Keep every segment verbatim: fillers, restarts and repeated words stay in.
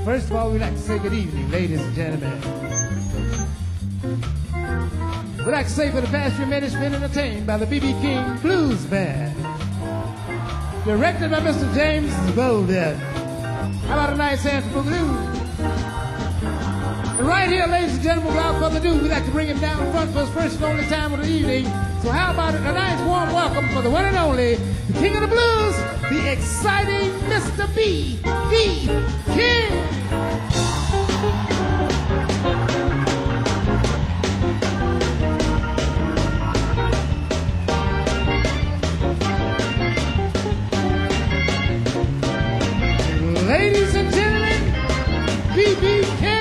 First of all, we'd like to say good evening, ladies and gentlemen. We'd like to say for the past few minutes, been entertained by the B B King Blues Band, directed by Mister James Bolden. How about a nice answer for Blues? And right here, ladies and gentlemen, without further ado, we'd like to bring him down front for his first and only time of the evening. So how about a nice warm welcome for the one and only, the King of the Blues, the exciting Mister B B King. Ladies and gentlemen, B B King.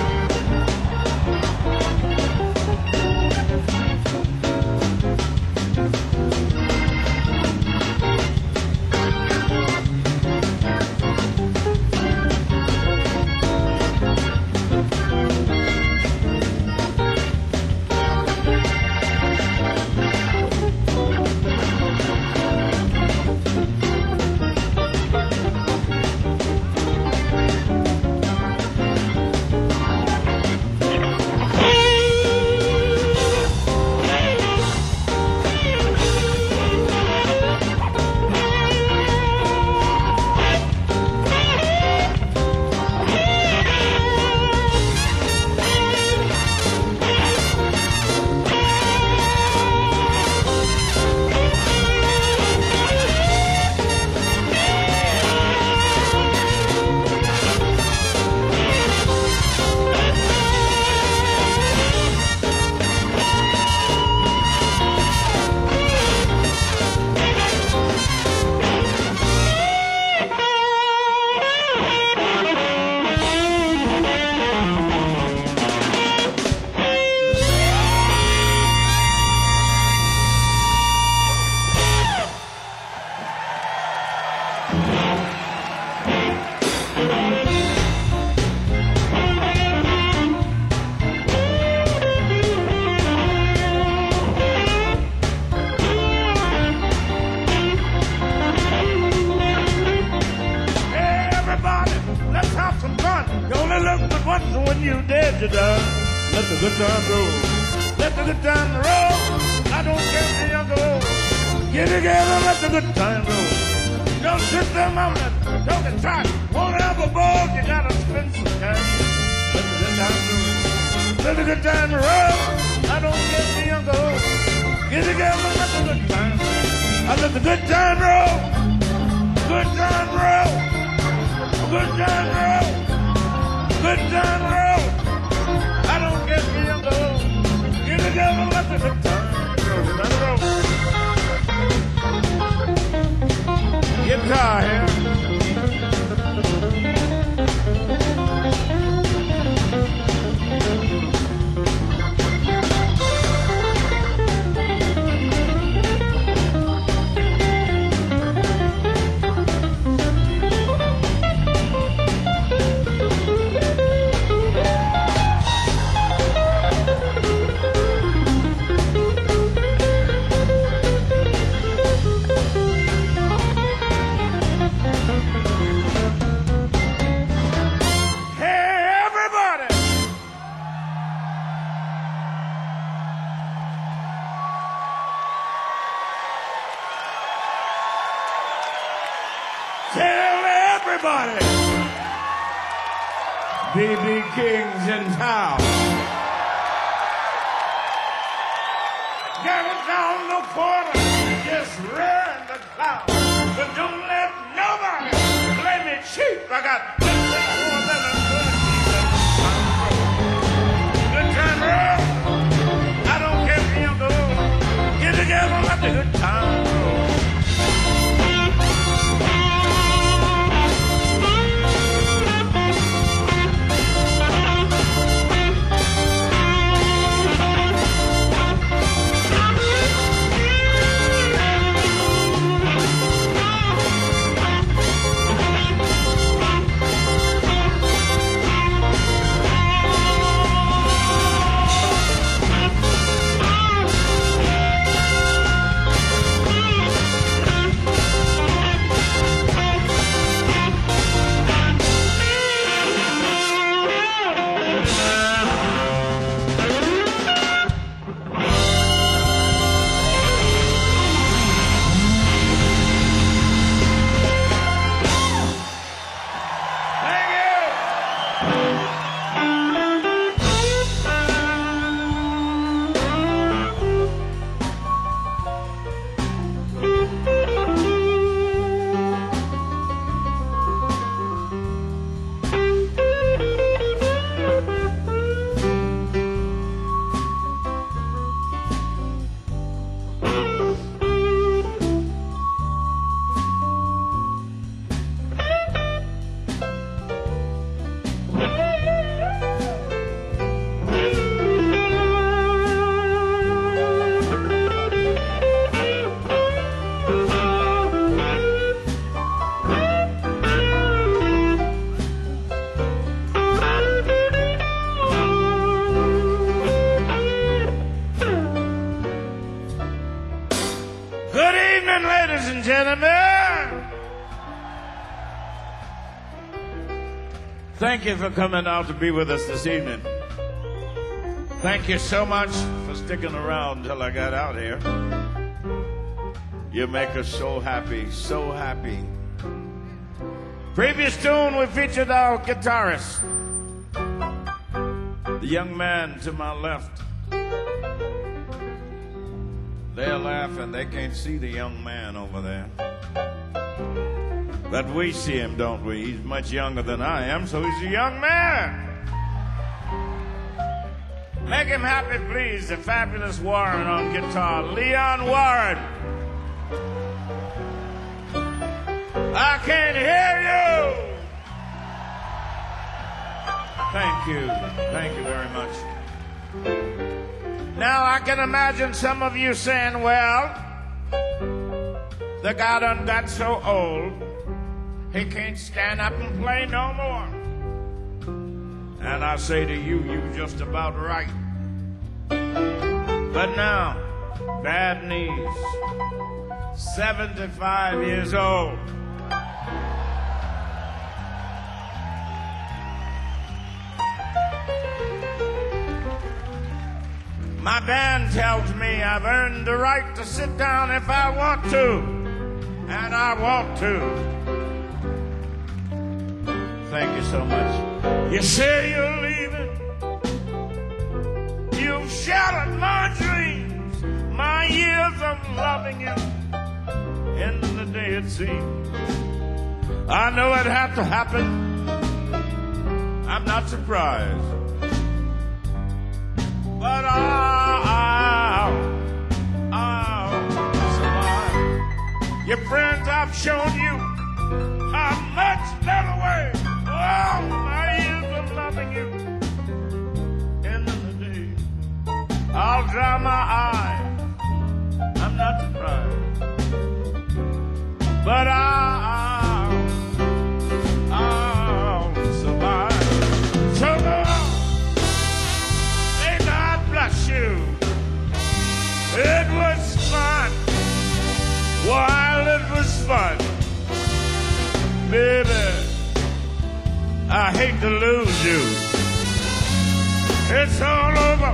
B B King's in town. Get it down the quarter, just run the clown. But don't let nobody play me cheap. I got more than a good time roll. I don't care if you go. Get together, let the good time roll. Thank you for coming out to be with us this evening. Thank you so much for sticking around till I got out here. You make us so happy, so happy. Previous tune, we featured our guitarist, the young man to my left. They're laughing. They can't see the young man over there. But we see him, don't we? He's much younger than I am, so he's a young man. Make him happy, please. The fabulous Warren on guitar. Leon Warren. I can't hear you. Thank you. Thank you very much. Now, I can imagine some of you saying, well, the guy done got so old, he can't stand up and play no more. And I say to you, you just about right. But now, bad knees, seventy-five years old. My band tells me I've earned the right to sit down if I want to, and I want to. Thank you so much. You say you're leaving. You've shattered my dreams, my years of loving you. In the day it seemed, I know it had to happen. I'm not surprised. But I'll, I'll survive. Your friends, I've shown you a much better way. Oh, my years of loving you. End of the day, I'll dry my eyes. I'm not surprised. But I'll, I'll survive. So go on. You. It was fun while it was fun. Baby, I hate to lose you. It's all over.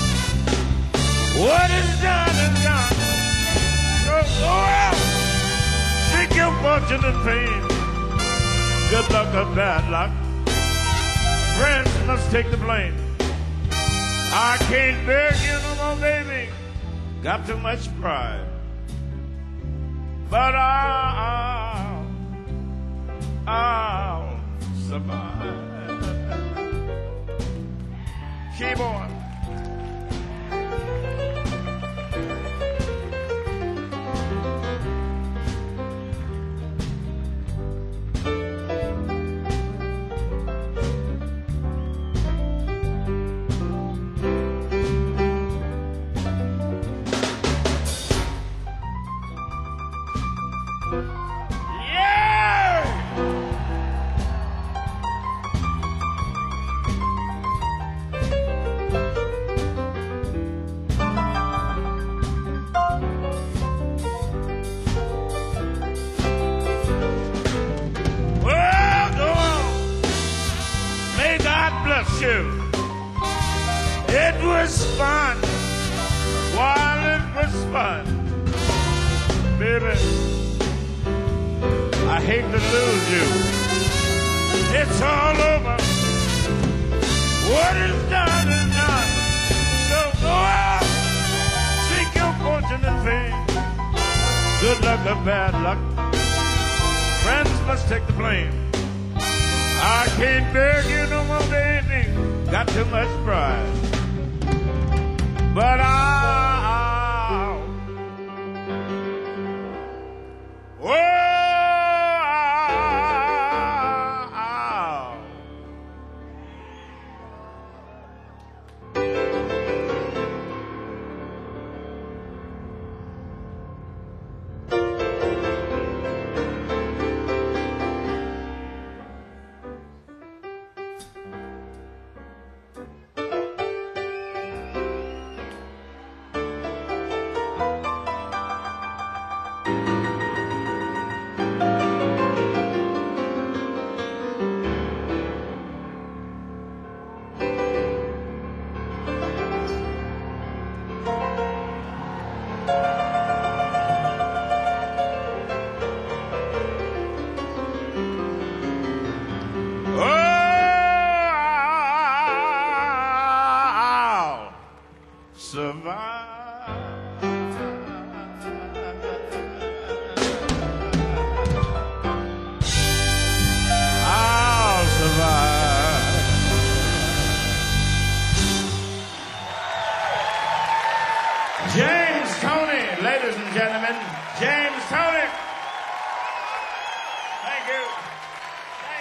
What is done is done. So go out, seek your fortune and fame. Good luck or bad luck, friends must take the blame. I can't bear you no more, baby. Got too much pride. But I'll, I'll survive. Keep on. It was fun while it was fun. Baby, I hate to lose you. It's all over. What is done is done. So go out, seek your fortune and fame. Good luck or bad luck, friends must take the blame. I can't bear you no more, baby. Got too much pride. But I'll, oh, I'll,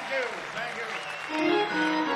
you. Thank you.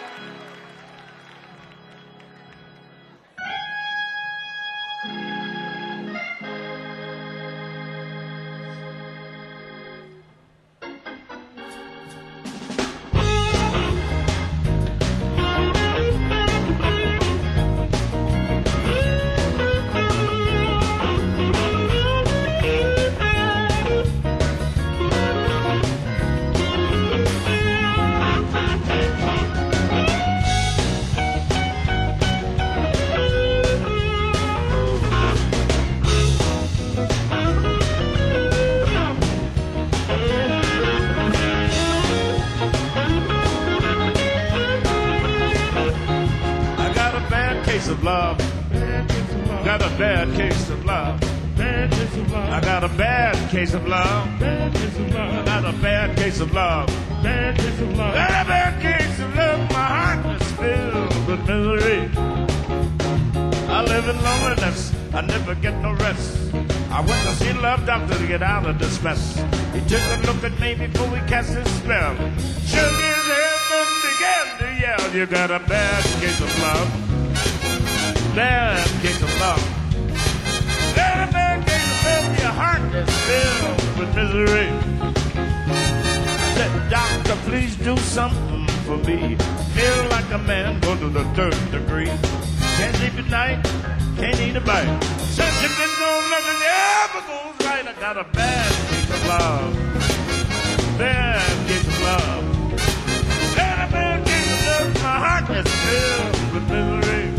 Of love. Got a bad case of love. I got a bad case of love. I got a bad case of love. Got a bad case of love. My heart is filled with misery. I live in loneliness. I never get no rest. I went to see Love Doctor to get out of this mess. He took a look at me before we cast his spell. Shook his head and began to yell. You got a bad case of love. Bad case of love. Got a bad case of love. Your heart is filled with misery. I said, doctor, please do something for me. Feel like a man, go to the third degree. Can't sleep at night, can't eat a bite. Since you've been gone, nothing ever goes right. I got a bad case of love. Bad case of love. Got a bad case of love. My heart is filled with misery.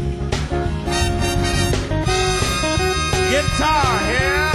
Guitar here.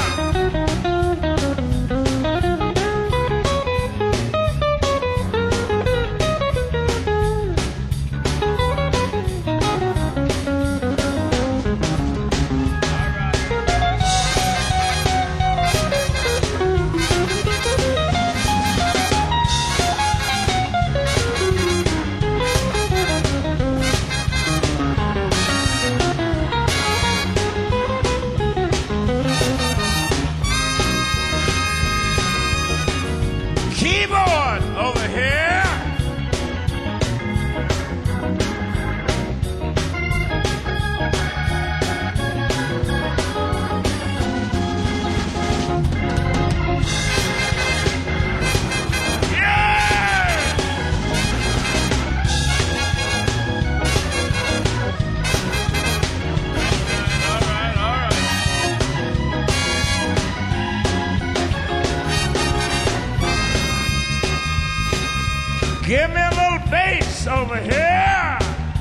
Give me a little bass over here.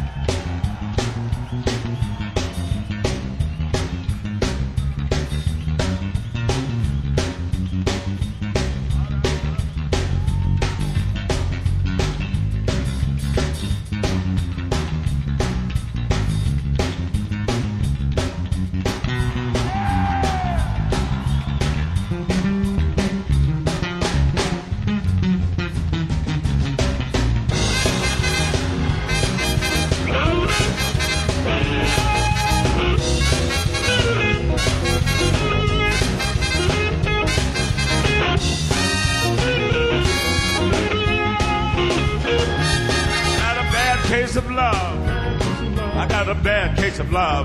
Case of love. I got a bad case of love.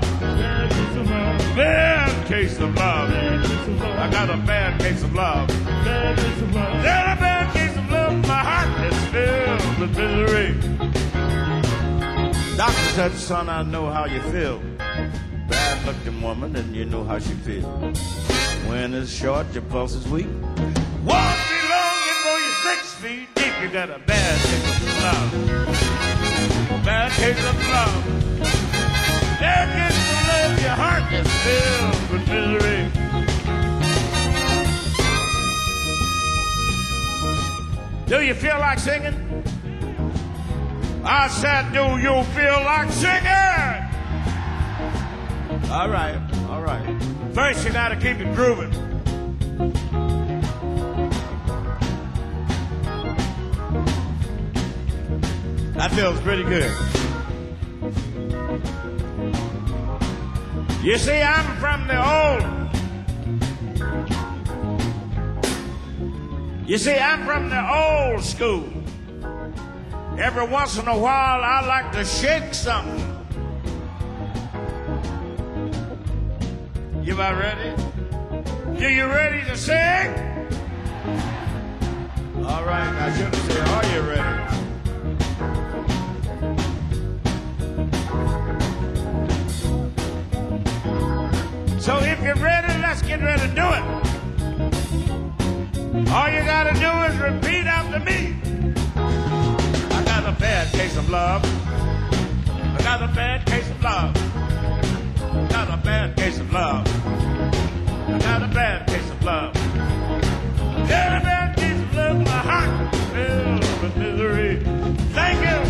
Bad case of love. I got a bad case of love. Got a bad case of love. My heart is filled with misery. Doctor said, son, I know how you feel. Bad looking woman, and you know how she feels. Wind is short, your pulse is weak. Walk me long, you know you're six feet deep. You got a bad case of love. Bad case of love. Bad case of love. Your heart is filled with misery. Do you feel like singing? I said, do you feel like singing? All right, all right. First, you gotta keep it grooving. That feels pretty good. You see, I'm from the old. You see, I'm from the old school. Every once in a while, I like to shake something. You about ready? You you ready to sing? All right, I should have said, are you ready? So if you're ready, let's get ready to do it. All you gotta do is repeat after me. I got a bad case of love. I got a bad case of love. I got a bad case of love. I got a bad case of love. Got a bad case of love. My heart is filled with misery. Thank you.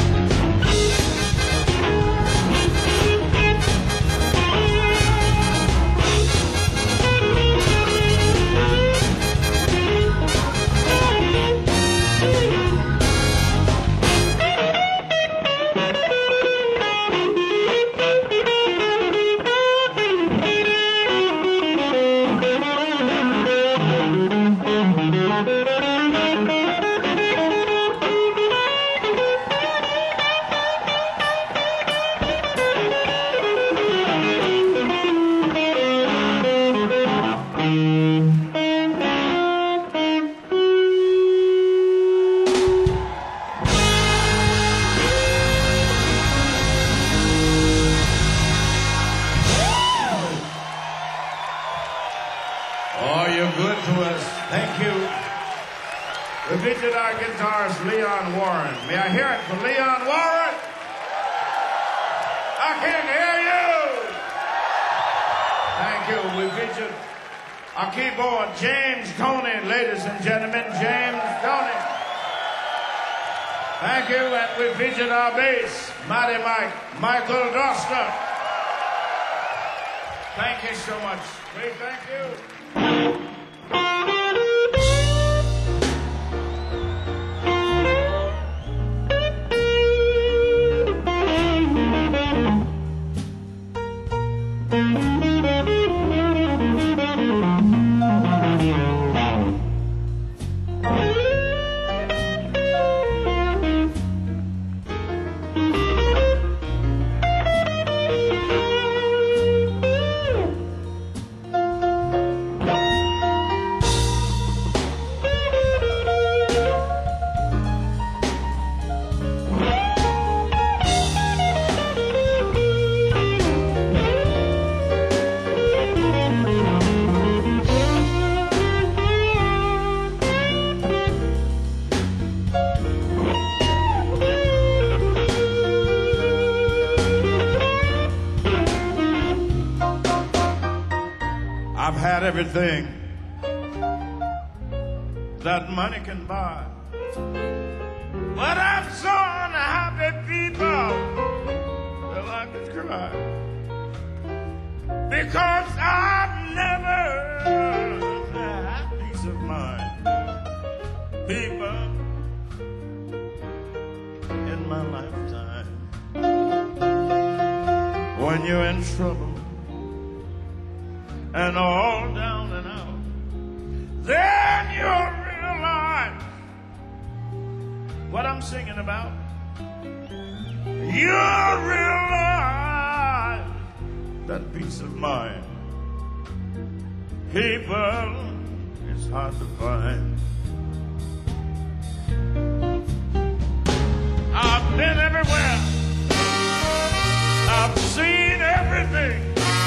Leon Warren. May I hear it for Leon Warren? I can't hear you. Thank you. We featured our keyboard, James Tony, ladies and gentlemen, James Tony. Thank you. And we featured our bass, Mighty Mike, Michael Doster. Thank you so much. We thank you. Everything that money can buy, but I've so unhappy people that I could cry because I've never had peace of mind. People in my lifetime, when you're in trouble and all down and out, then you'll realize what I'm singing about. You'll realize that peace of mind, people, is hard to find. I've been everywhere. I've seen everything.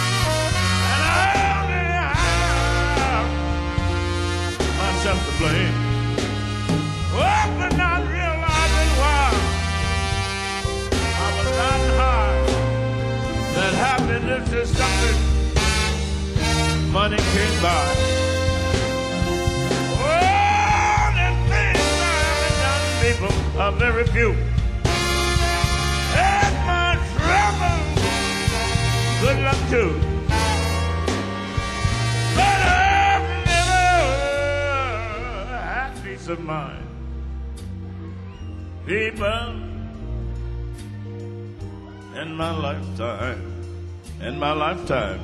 Myself to blame, oh, but not realizing why I was not high. That happiness is something money can't buy. Oh, the things I have done, people are very few. And my trouble, good luck too. But I've of mine, people, in my lifetime, in my lifetime.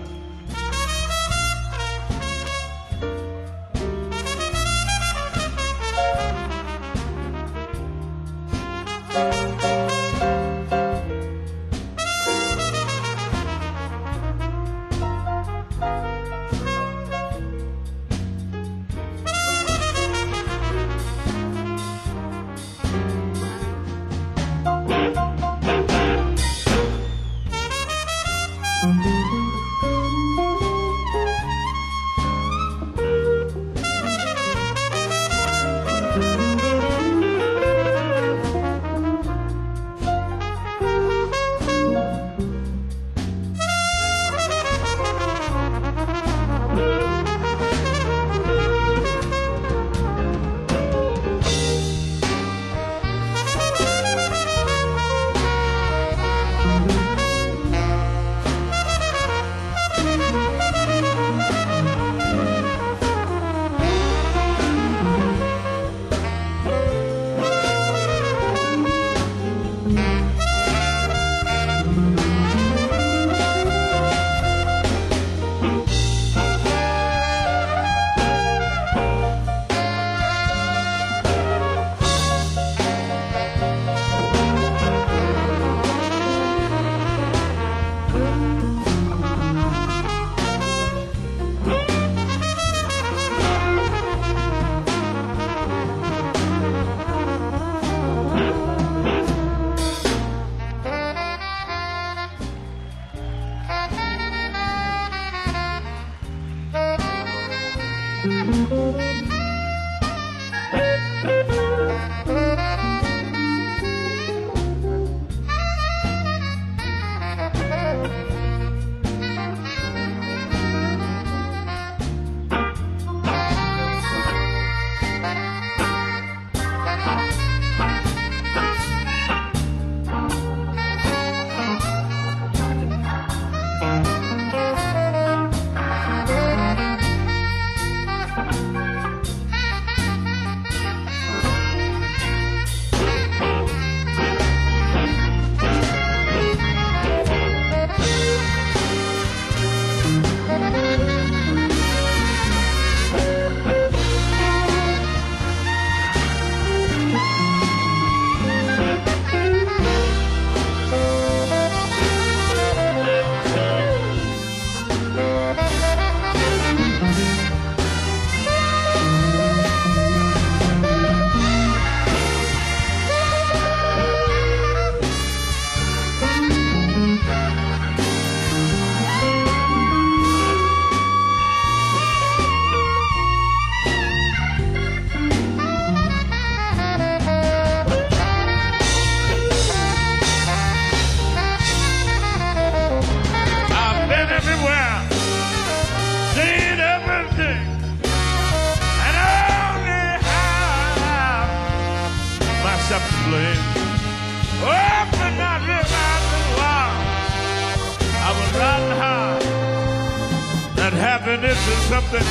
Happiness is something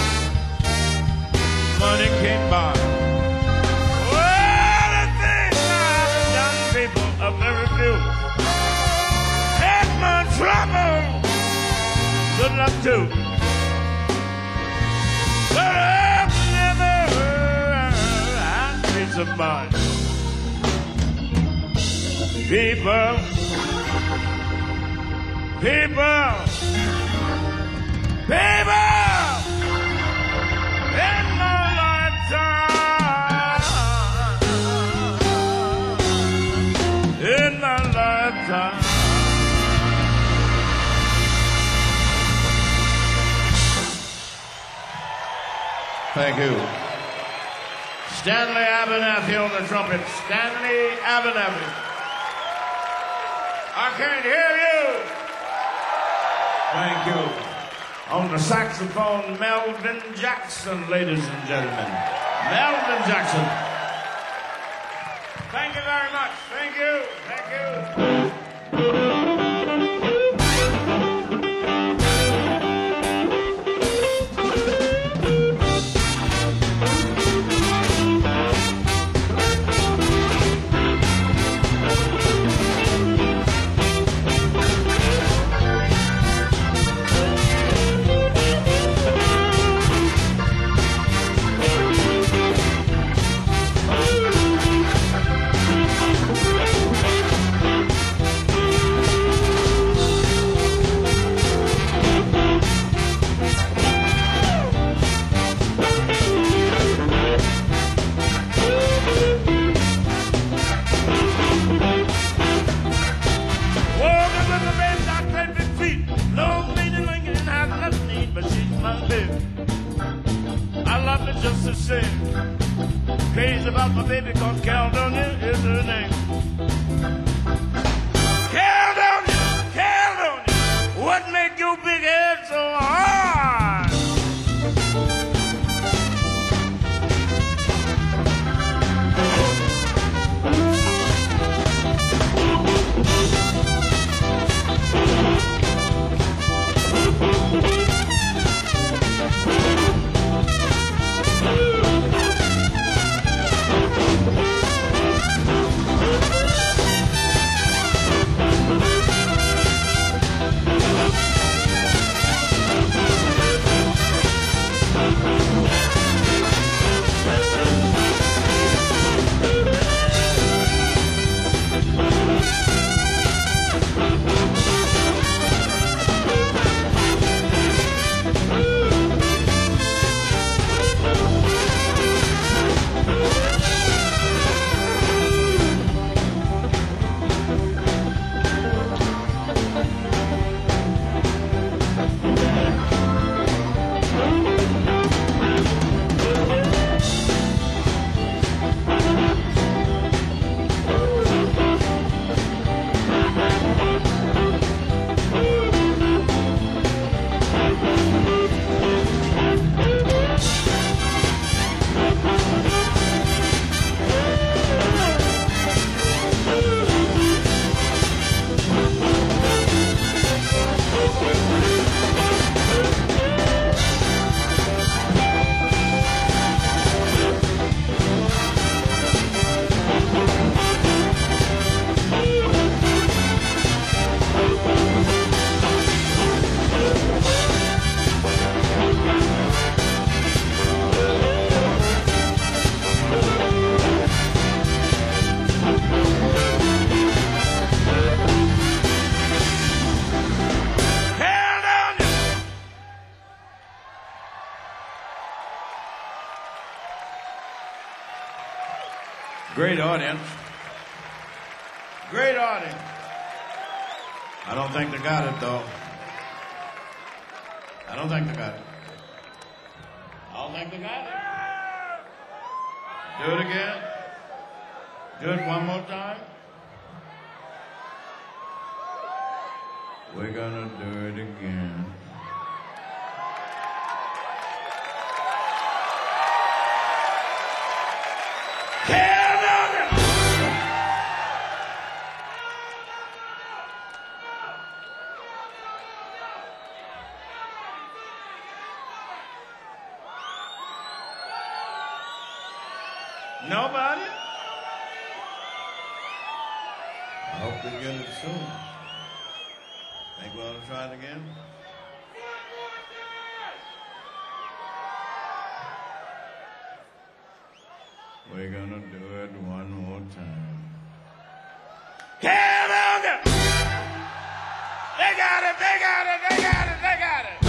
money can't buy. Well, the things I've done, people are very few. Had my trouble, good luck too. But I've never had peace of mind. People, people. People, in my lifetime, in my lifetime. Thank you. Stanley Abernathy on the trumpet. Stanley Abernathy. I can't hear you. Thank you. On the saxophone, Melvin Jackson, ladies and gentlemen. Melvin Jackson. Thank you very much. Thank you. Thank you. Thank you. baby, cause Caledonia is her name. Caledonia, Caledonia, what make your big head so hard? Great audience. Great audience. I don't think they got it, though. I don't think they got it. I don't think they got it. Do it again. Do it one more time. We're gonna do it again. Nobody? I hope they get it soon. Think we ought to try it again? We're gonna do it one more time. Caledonia! They got it, they got it, they got it, they got it!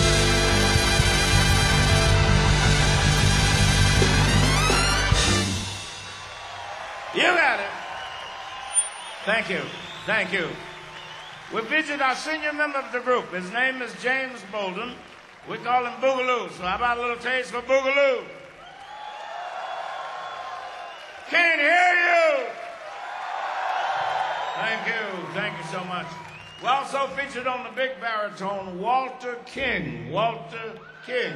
You got it. Thank you. Thank you. We featured our senior member of the group. His name is James Bolden. We call him Boogaloo. So how about a little taste for Boogaloo? Can't hear you. Thank you. Thank you so much. We also featured on the big baritone, Walter King. Walter King.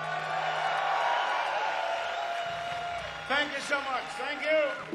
Thank you so much. Thank you.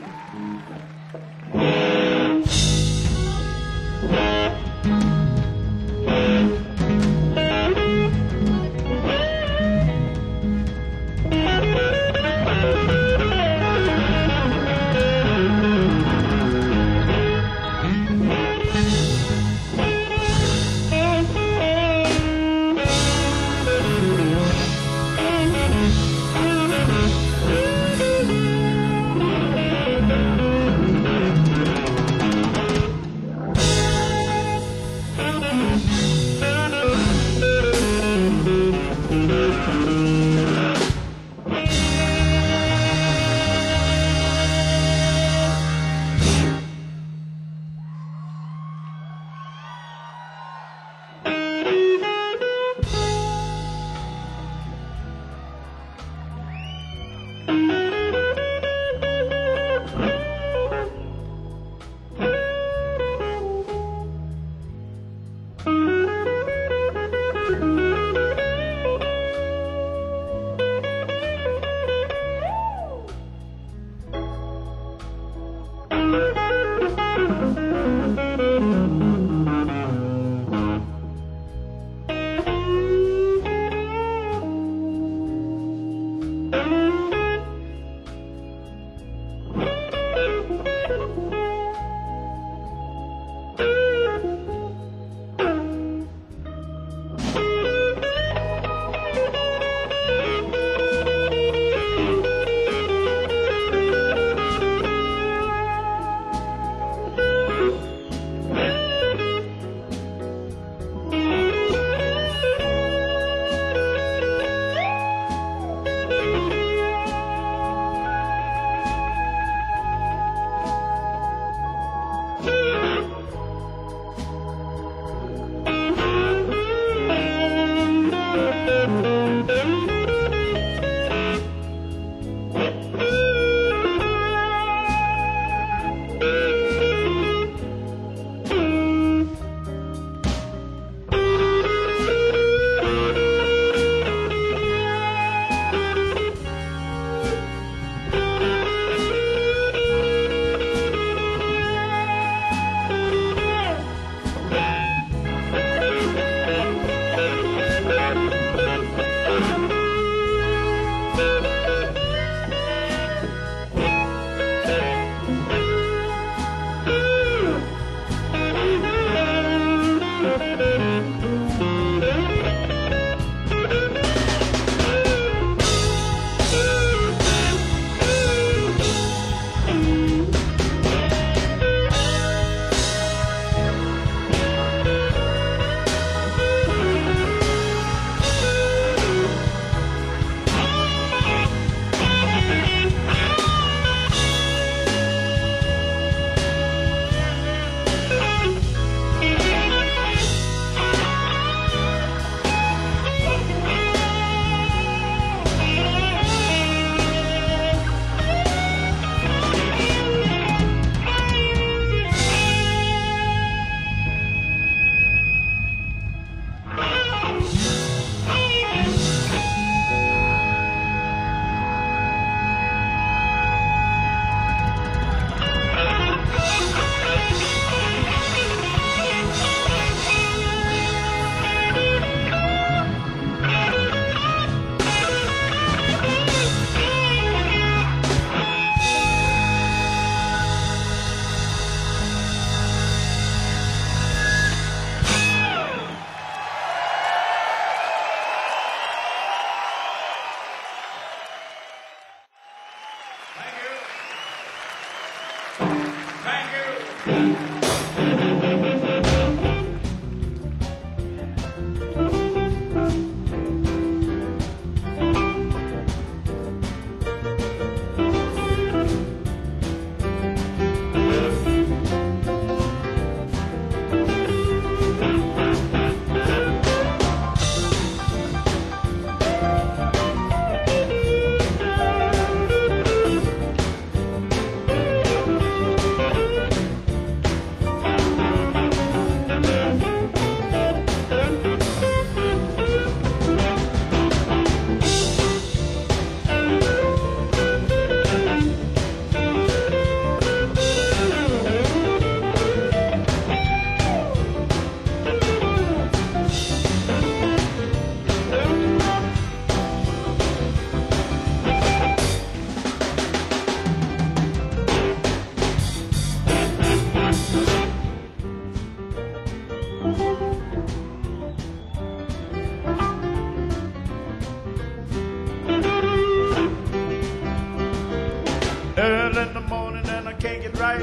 Early in the morning and I can't get right.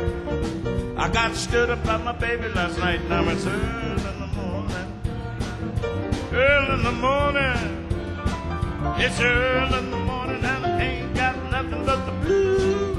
I got stood up by my baby last night. Now it's early in the morning. Early in the morning. It's early in the morning and I ain't got nothing but the blues.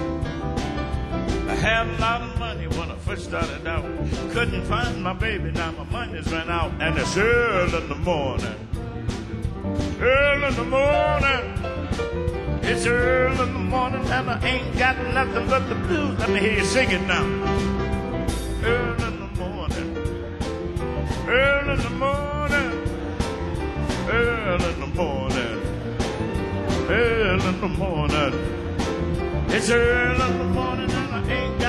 I had a lot of money when I first started out. Couldn't find my baby, now my money's run out. And it's early in the morning. Early in the morning. It's early in the morning and I ain't got nothing but the blues. Let me hear you sing it now. Early in the morning. Early in the morning. Early in the morning. Early in the morning. It's early in the morning and I ain't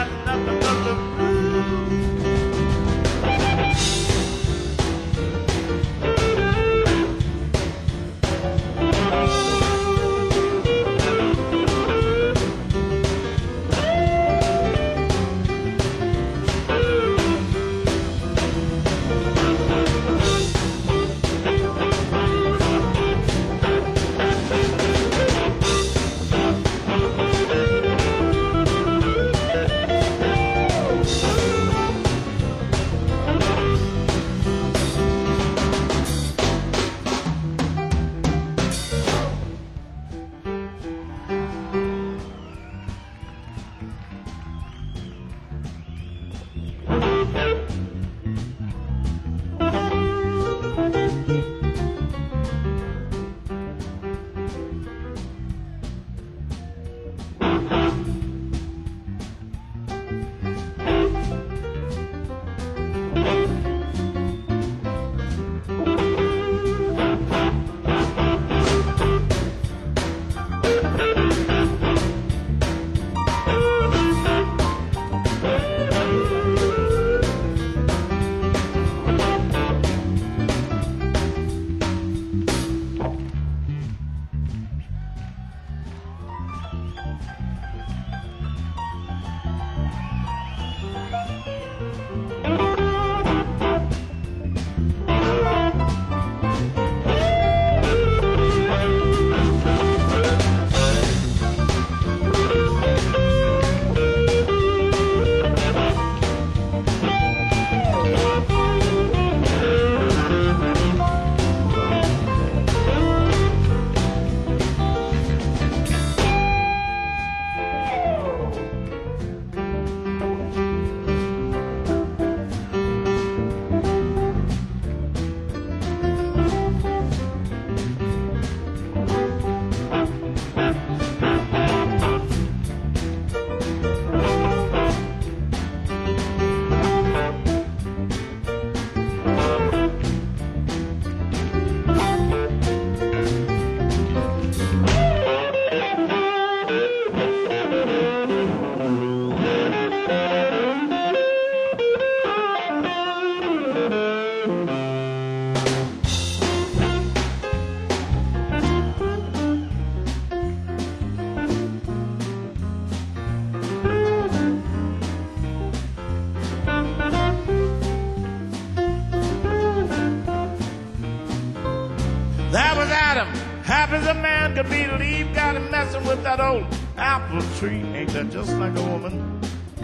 as a man could be, leave got him messing with that old apple tree. Ain't that just like a woman?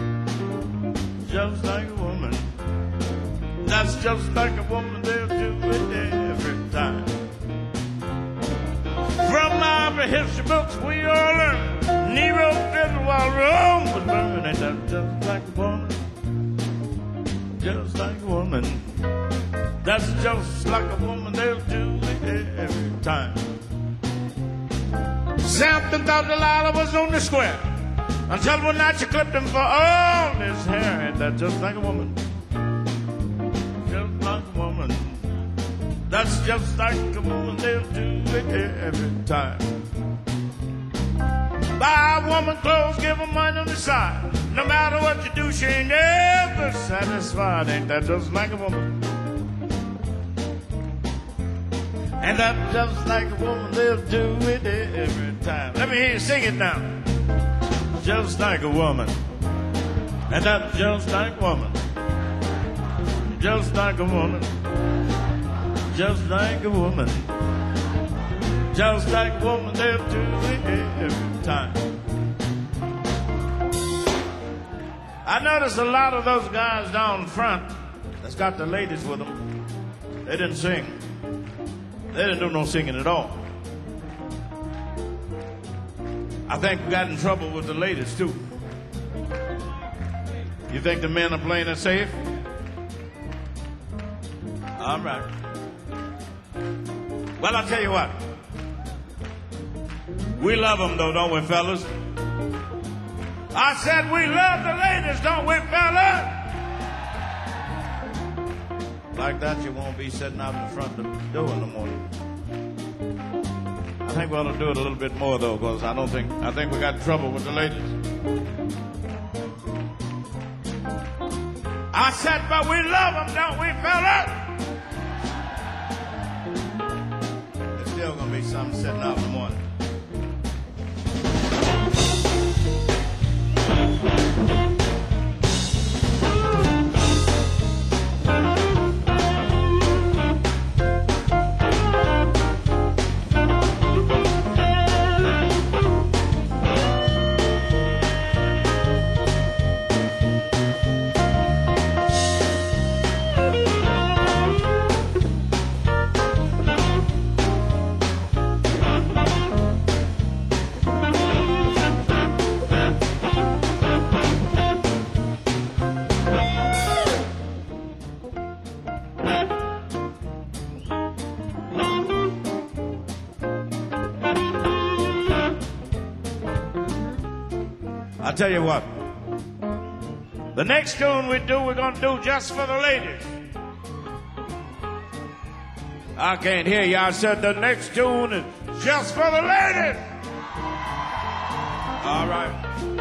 Just like a woman. That's just like a woman, they'll do it every time. From our history books we all learn Nero fiddled while Rome was burning. Ain't that just like a woman? Just like a woman. That's just like a woman, they'll do it every time. Samson thought Delilah was on the square until one night she clipped him for all his hair. Ain't that just like a woman? Just like a woman. That's just like a woman, they'll do it every time. Buy a woman clothes, give her money on the side. No matter what you do, she ain't never satisfied. Ain't that just like a woman? And that's just like a woman, they'll do it every time. Let me hear you sing it now. Just like a woman. And that's just like a woman. Just like a woman. Just like a woman. Just like a woman, they'll do it every time. I noticed a lot of those guys down front that's got the ladies with them, they didn't sing. They didn't do no singing at all. I think we got in trouble with the ladies, too. You think the men are playing it safe? All right. Well, I'll tell you what. We love them, though, don't we, fellas? I said we love the ladies, don't we, fellas? Like that, you won't be sitting out in front of the door in the morning. I think we ought to do it a little bit more, though, because I don't think, I think we got in trouble with the ladies. I said, but we love them, don't we, fellas? There's still going to be some sitting out in the morning. I'll tell you what. The next tune we do, we're going to do just for the ladies. I can't hear you. I said the next tune is just for the ladies. All right.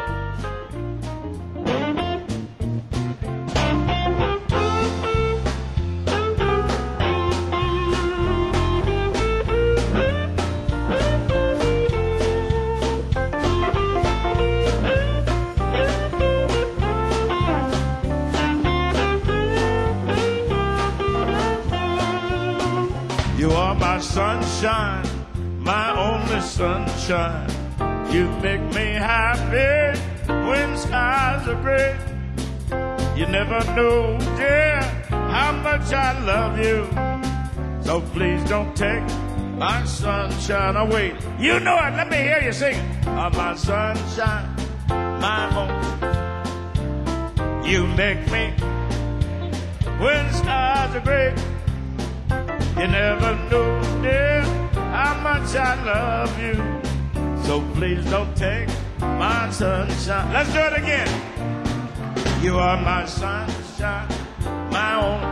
You are my sunshine, my only sunshine. You make me happy when skies are gray. You never know, dear, how much I love you. So please don't take my sunshine away. You know it, let me hear you sing it. Oh, my sunshine, my home. You make me when skies are gray. You never know, dear, how much I love you. So please don't take my sunshine. Let's do it again. You are my sunshine, my own.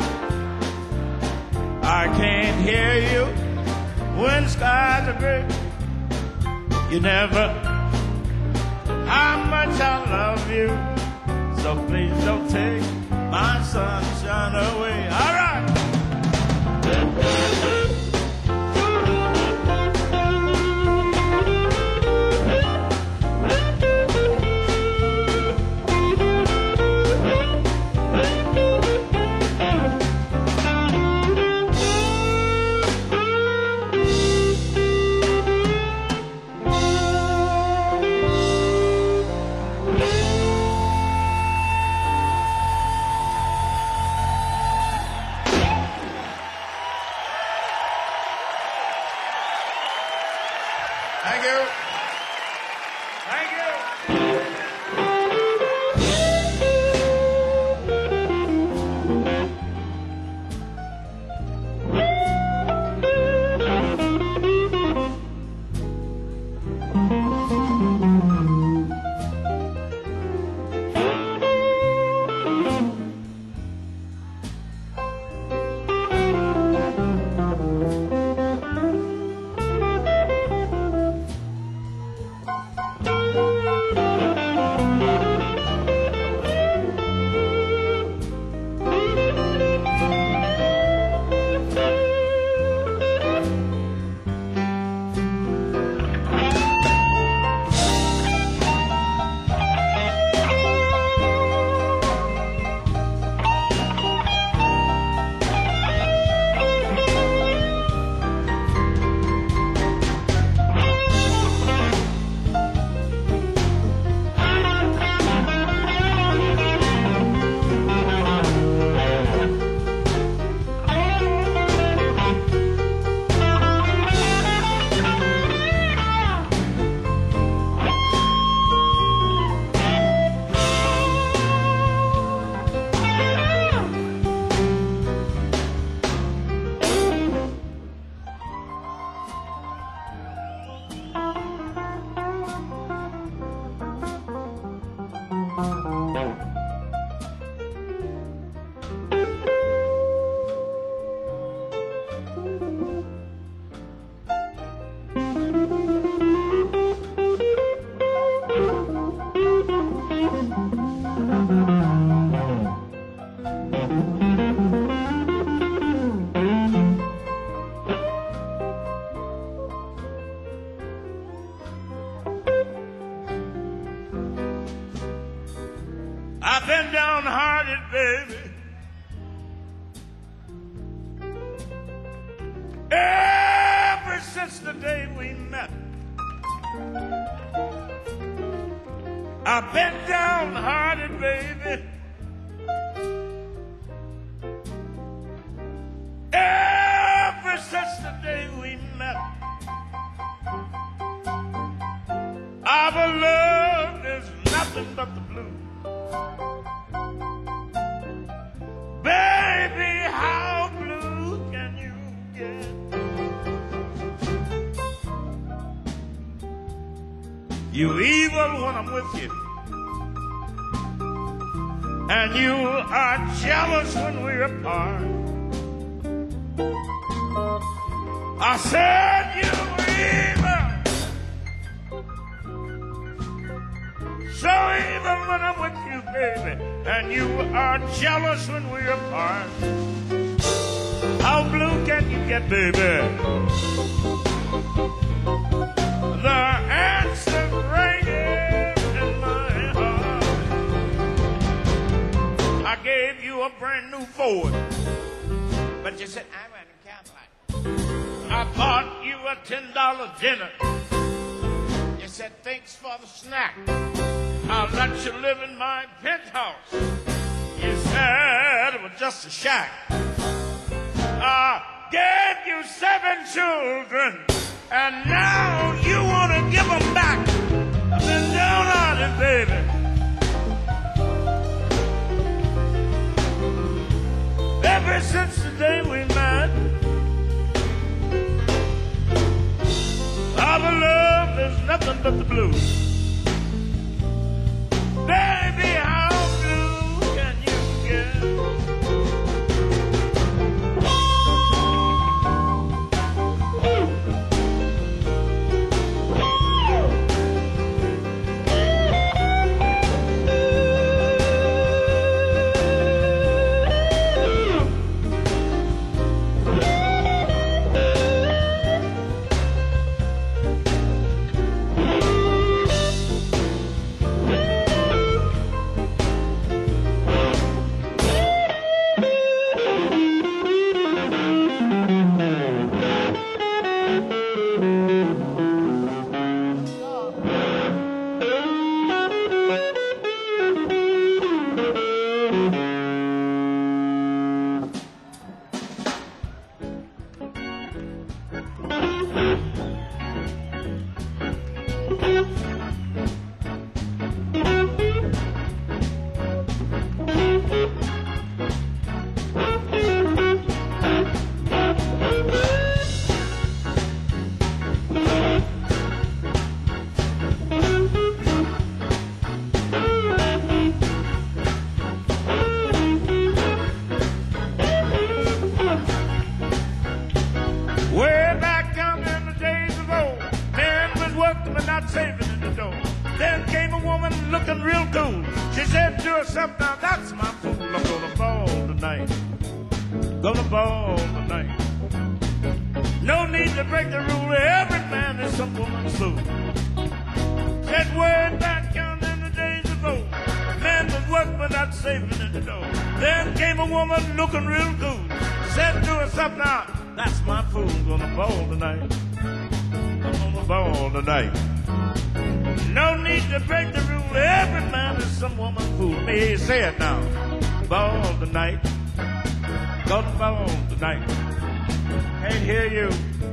I can't hear you when skies are gray. You never, how much I love you. So please don't take my sunshine away. All right. been downhearted, baby. Ever since the day we met, I've been downhearted, baby. Ever since the day we met, our love is nothing but the blues. Baby, how blue can you get? You evil when I'm with you, and you are jealous when we're apart. I said you evil, so evil when I'm with you, baby, and you are jealous when we're apart. How blue can you get, baby? The answer's right here in my heart. I gave you a brand new Ford, but you said I want a Cadillac. I bought you a ten dollar dinner. You said thanks for the snack. I'll let you live in my penthouse. You said it was just a shack. I gave you seven children, and now you want to give them back. I've been down on it, baby. Ever since the day we met, our love is nothing but the blues. Baby, how blue can you get? No need to break the rule. Every man is some woman fool. Me say it now. Ball tonight. Gonna ball tonight. Can't hear you.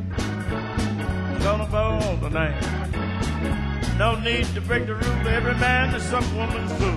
Gonna ball tonight. No need to break the rule. Every man is some woman's fool.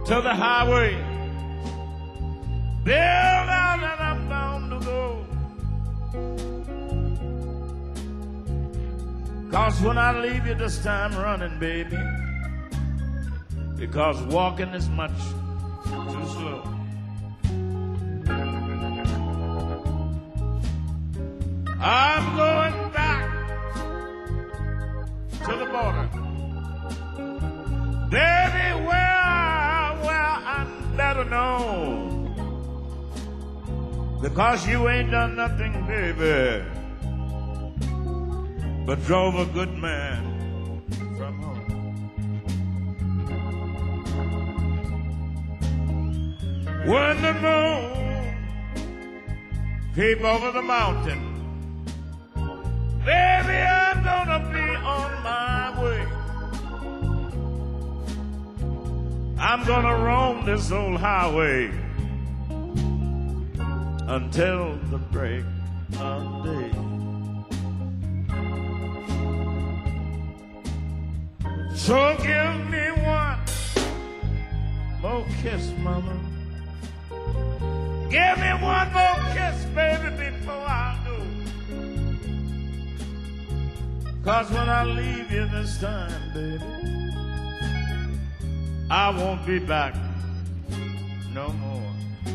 to the highway. Build out and I'm bound to go. 'Cause when I leave you this time running, baby, because walking is much too slow. I'm going back to the border. Baby, where, where I better know. Because you ain't done nothing, baby, but drove a good man from home. When the moon peep over the mountain, baby, I'm gonna be on my way. I'm gonna roam this old highway until the break of day. So give me one more kiss, mama. Give me one more kiss, baby, before I go. 'Cause when I leave you this time, baby, I won't be back no more.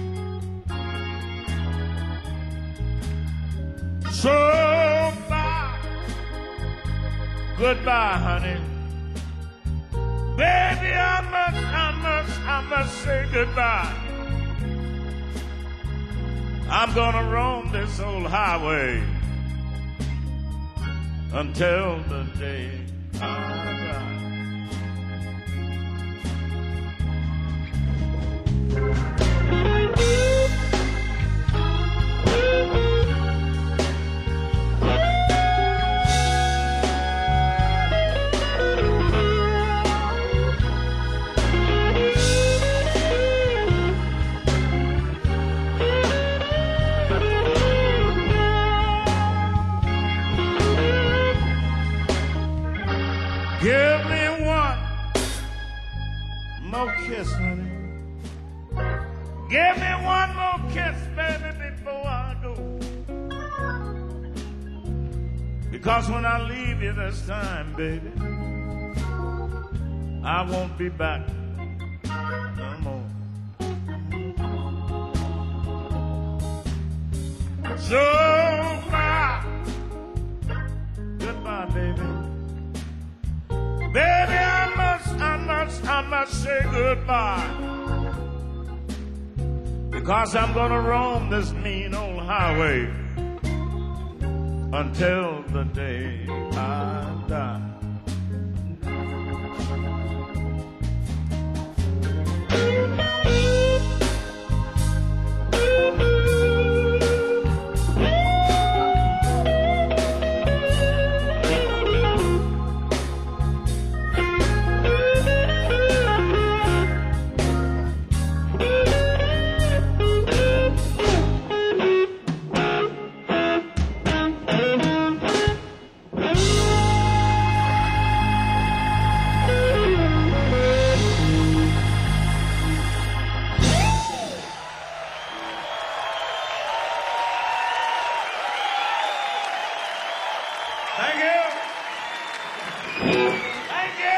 So bye, goodbye, honey. Baby, I must, I must, I must say goodbye. I'm gonna roam this old highway until the day I die. Give me one more kiss, honey. Give me one more kiss, baby, before I go. Because when I leave you this time, baby, I won't be back no more. So bye, goodbye, baby. Baby, I must, I must, I must say goodbye. Because I'm gonna roam this mean old highway until the day I die. Thank you. Thank you.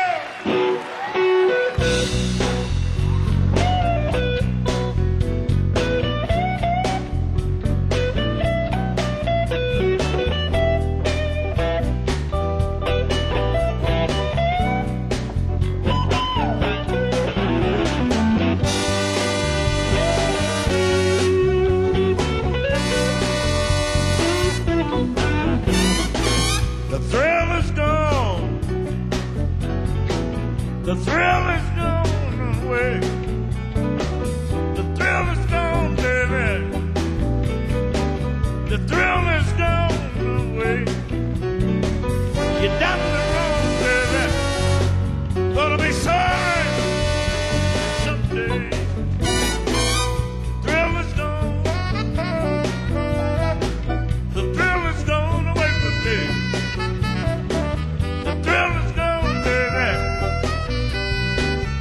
The thrill is gone. The thrill is gone away. The thrill is gone, baby. The thrill is gone away. You're down the road, baby. Gonna be sorry someday. The thrill is gone. The thrill is gone away from me. The thrill is gone, baby.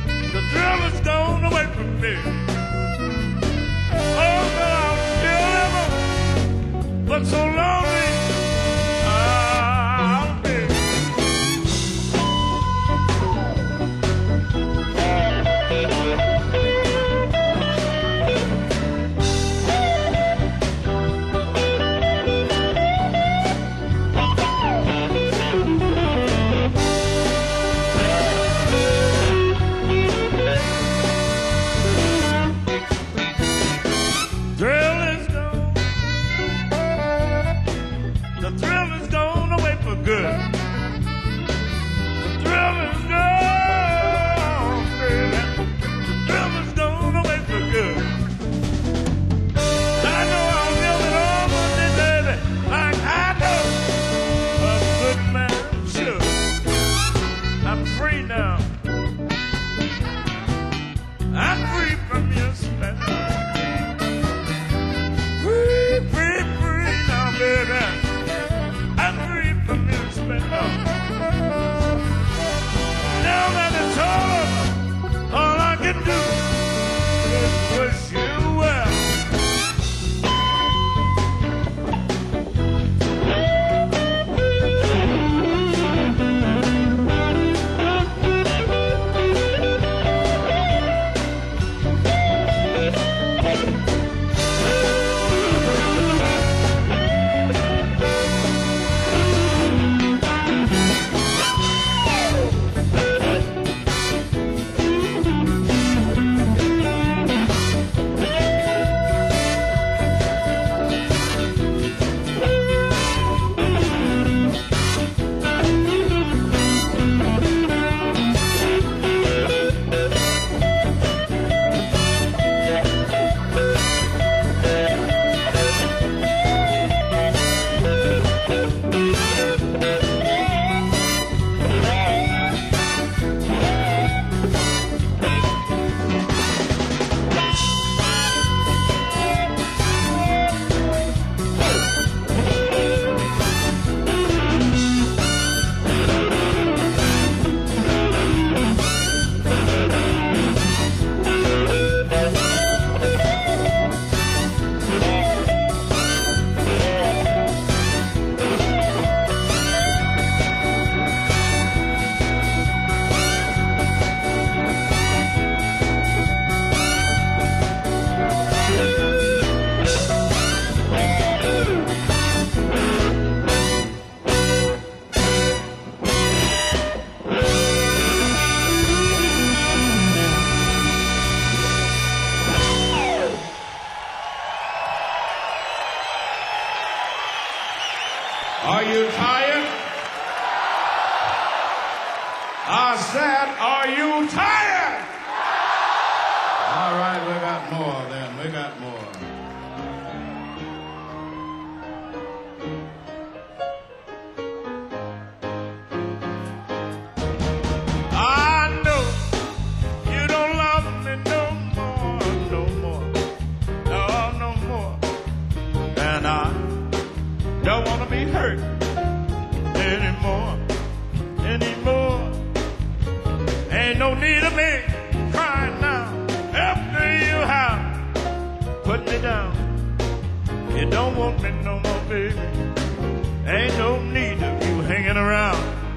don't want me no more, baby. Ain't no need of you hanging around.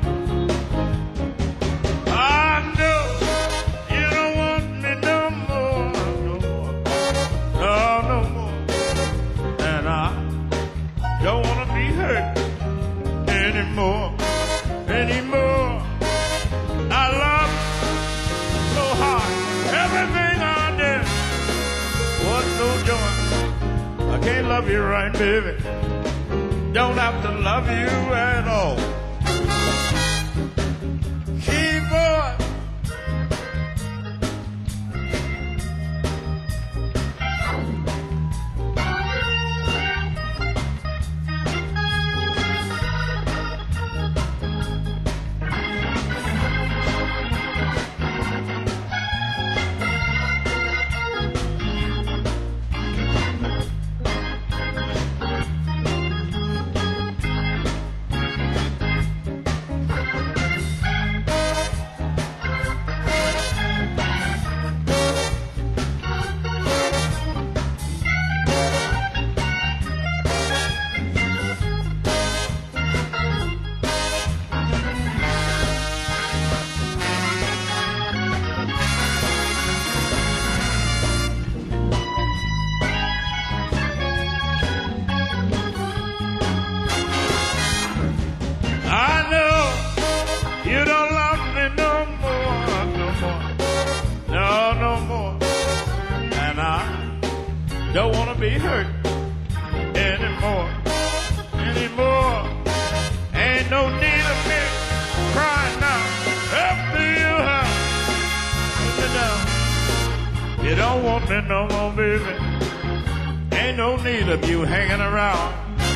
I know you don't want me no more, no more, no, no more. And I don't want to be hurt anymore, anymore. I love so hard, everything I did was no joy. I can't love you right, baby. Don't have to love you at all. Keyboard. Don't want to be hurt anymore, anymore. Ain't no need of me crying now after you have put me down. You don't want me no more, baby. Ain't no need of you hanging around.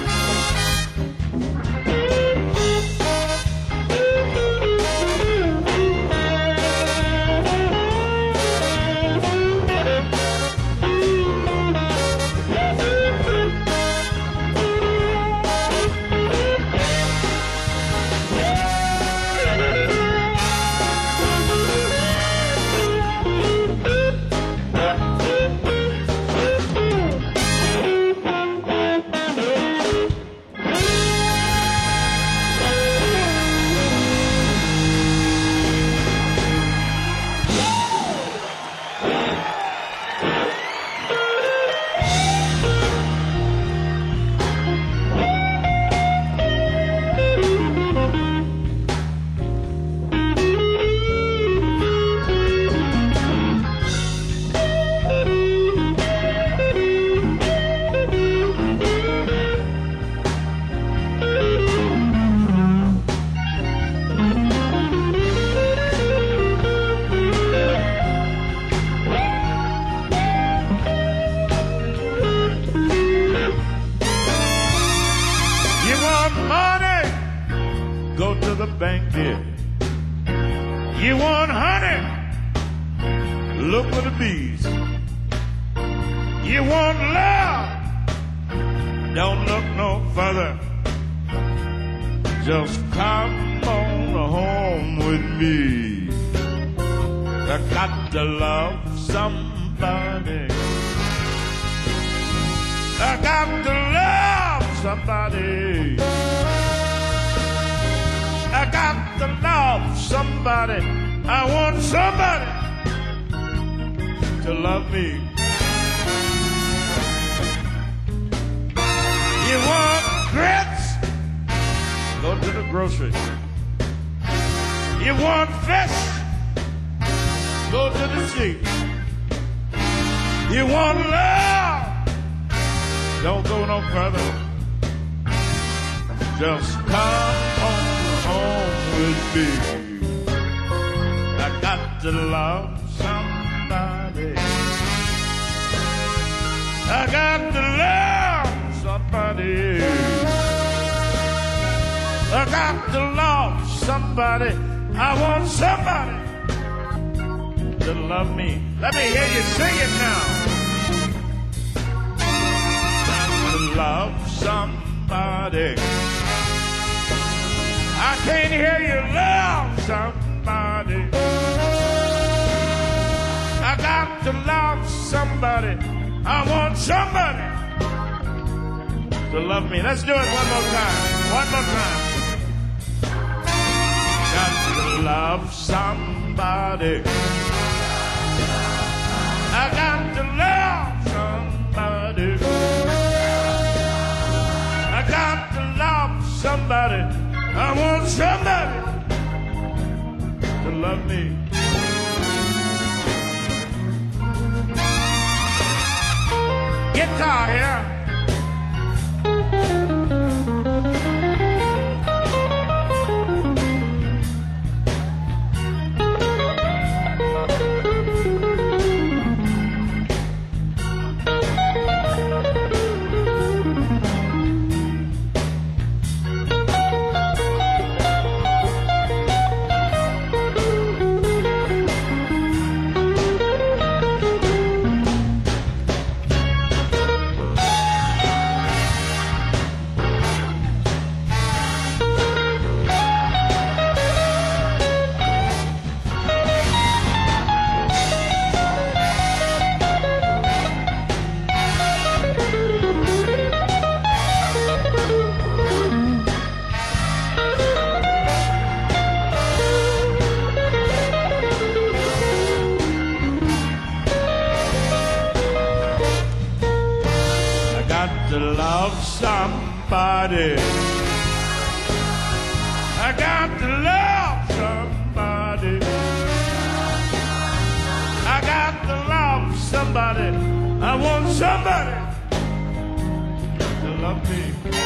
Go to the bank, dear. You want honey? Look for the bees. You want love? Don't look no further. Just come on home with me. I got to love somebody. I got to love somebody. I got to love somebody. I want somebody to love me. You want grits? Go to the grocery. You want fish? Go to the sea. You want love? Don't go no further. Just come on home with me. I got to love somebody. I got to love somebody. I got to love somebody. I want somebody to love me. Let me hear you sing it now. Got to love somebody. I can't hear you love somebody. I got to love somebody. I want somebody to love me. Let's do it one more time. One more time. Got to love somebody. I got to love somebody. I got to love somebody. I want somebody to love me. Guitar here. To love somebody. I got to love somebody. I got to love somebody. I want somebody to love me.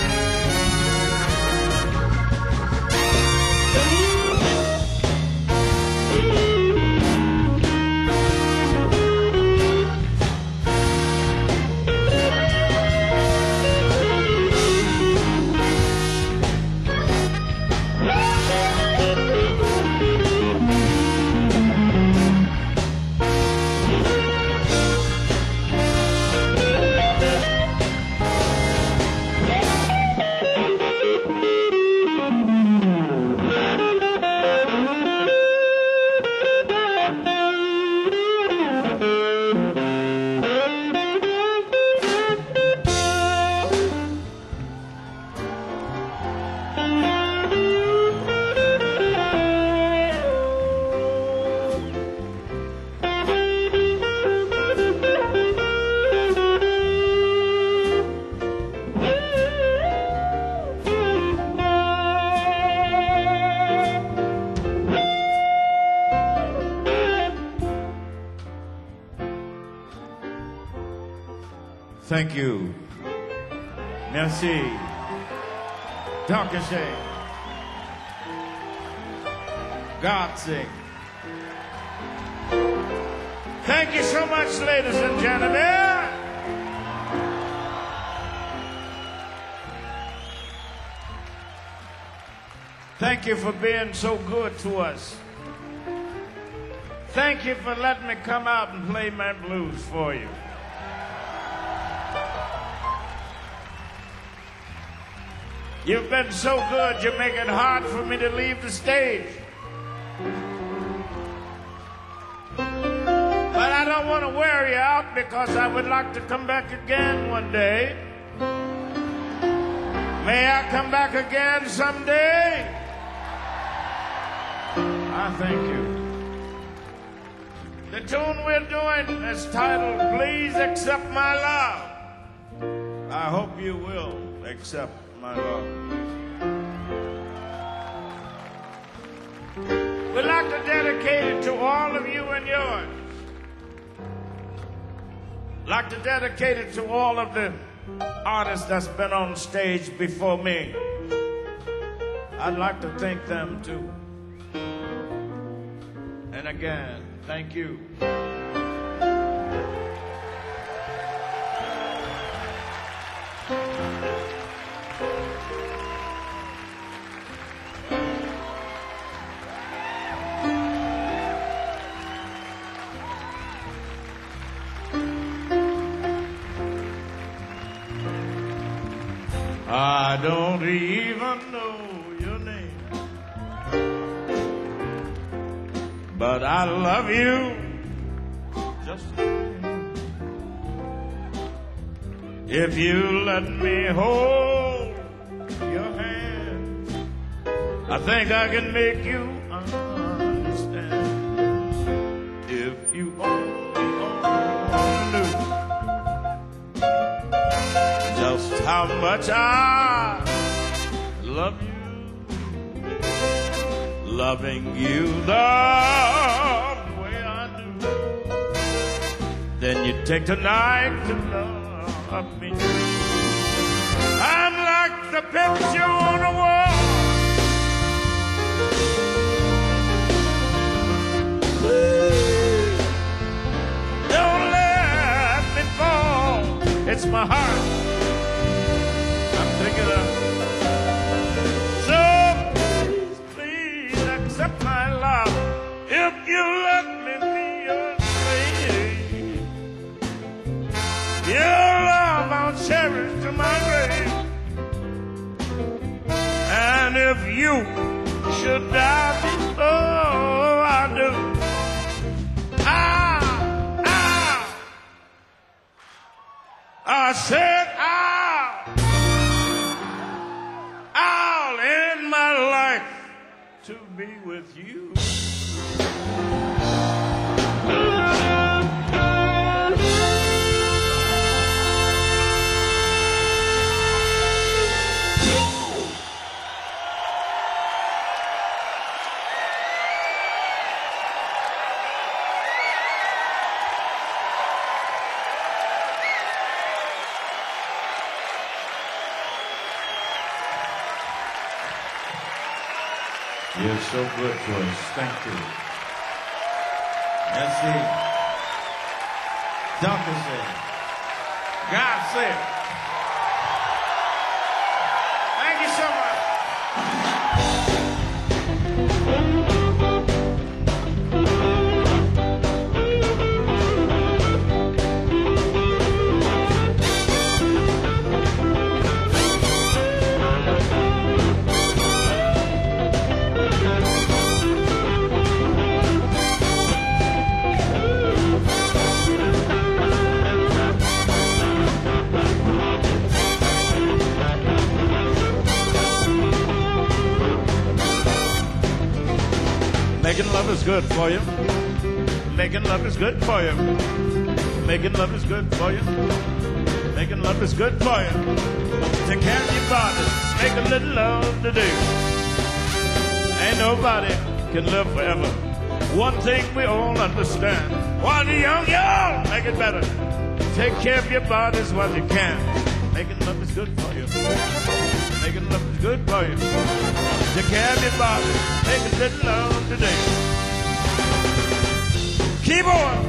Thank you. Merci. Dankeschön. Grazie. Thank you so much, ladies and gentlemen. Thank you for being so good to us. Thank you for letting me come out and play my blues for you. You've been so good, you make it hard for me to leave the stage. But I don't want to wear you out because I would like to come back again one day. May I come back again someday? I thank you. The tune we're doing is titled, Please Accept My Love. I hope you will accept my love. We'd like to dedicate it to all of you and yours. Like to dedicate it to all of the artists that's been on stage before me. I'd like to thank them too. And again, thank you. I don't even know your name, but I love you just the same. If you let me hold your hand, I think I can make you understand. If you only, only knew just how much I love you, loving you the way I do, then you take tonight to love me. I'm like the picture on the wall. Please don't let me fall. It's my heart I'm thinking of. So please, please accept my love. If you let me be your slave, your love I'll cherish to my grave. And if you should die before I do, I, I, I said I'll, I'll end my life to be with you. You're so good to us. Thank you. Merci. Doctor said. God said. Thank you so much. Making love is good for you. Making love is good for you. Making love is good for you. Making love is good for you. Take care of your body. Make a little love today. Ain't nobody can live forever. One thing we all understand. While you're young, young, make it better. Take care of your bodies while you can. Making love is good for you. Making love is good for you. Take care of your body. Make a little love today. Keyboard.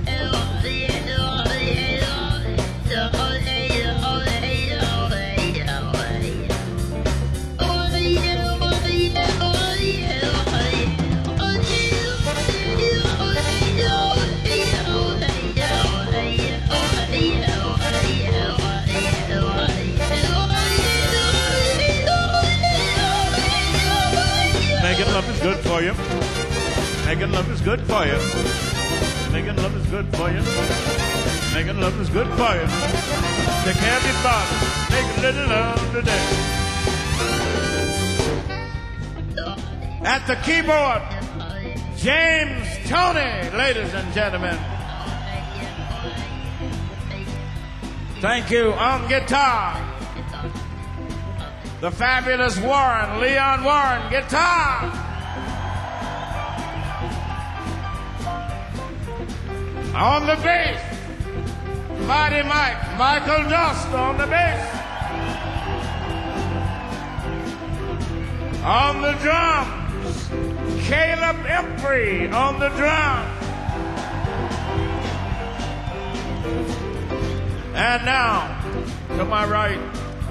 Making love is good for you. Making love is good for you. Making love is good for you. Making love is good for you. Take care of your body. Make a little love today. At the keyboard, James Tony, ladies and gentlemen. Thank you. On guitar, the fabulous Warren, Leon Warren, guitar. On the bass, Mighty Mike, Michael Dust on the bass. On the drums, Caleb Ephrey on the drums. And now, to my right,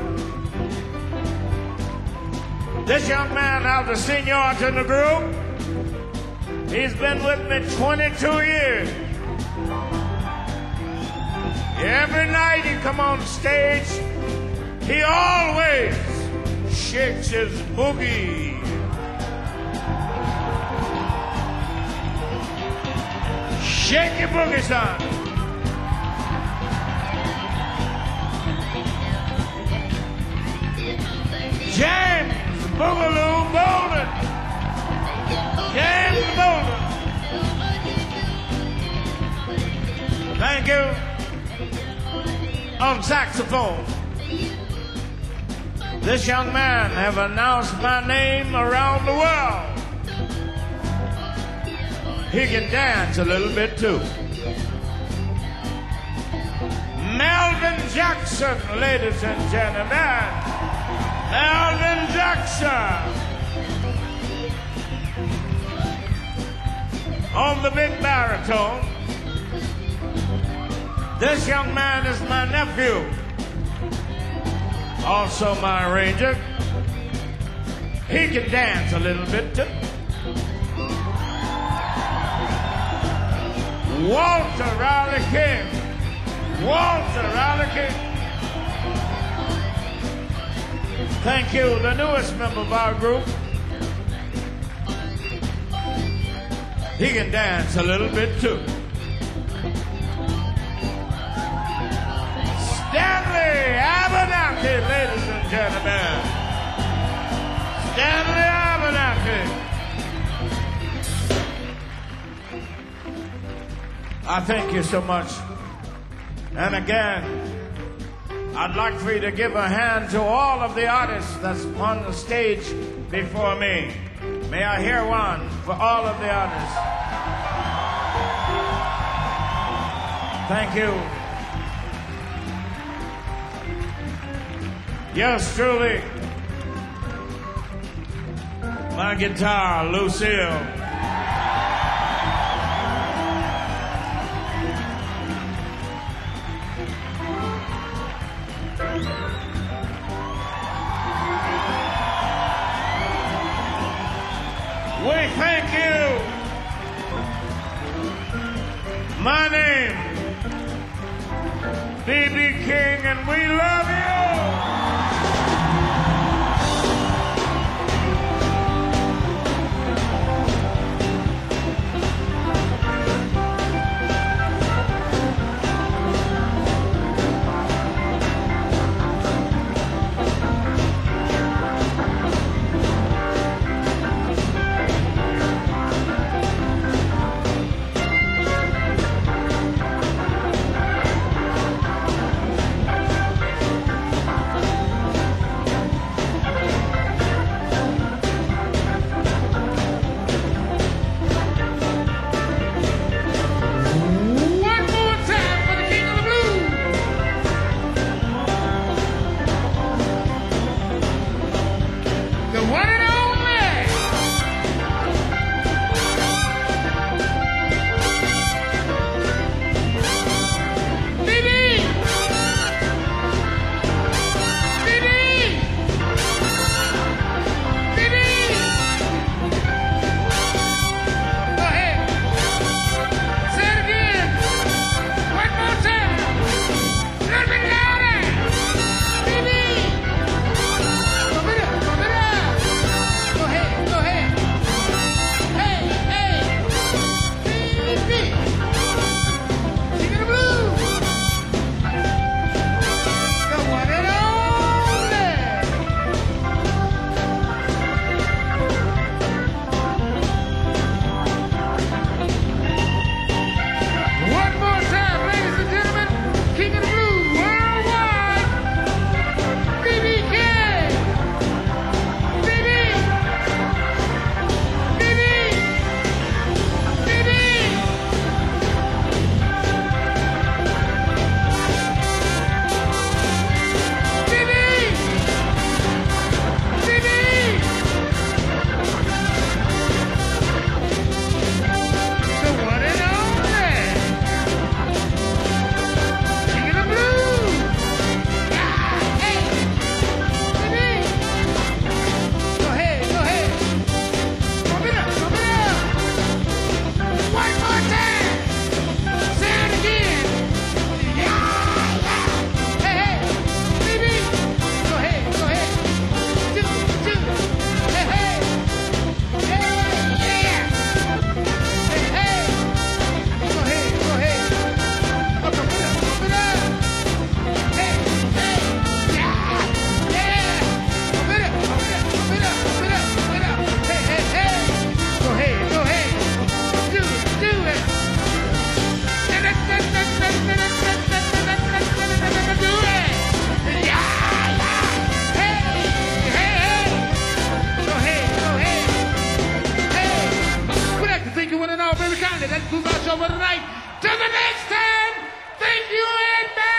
this young man has the seniority in the group. He's been with me twenty-two years. Every night he come on stage, he always shakes his boogie. Shake your boogie, son. James Boogaloo Bolden. James Bolden. Thank you. On saxophone. This young man have announced my name around the world. He can dance a little bit too. Melvin Jackson, ladies and gentlemen. Melvin Jackson. On the big baritone. This young man is my nephew. Also my arranger. He can dance a little bit too. Walter Riley King. Walter Riley King. Thank you, the newest member of our group. He can dance a little bit too. Stanley Abernathy, ladies and gentlemen. Stanley Abernathy. I thank you so much. And again, I'd like for you to give a hand to all of the artists that's on the stage before me. May I hear one for all of the artists? Thank you. Yes, truly. My guitar, Lucille. We thank you. My name, B B King, and we love you. Till the next time, thank you and bye.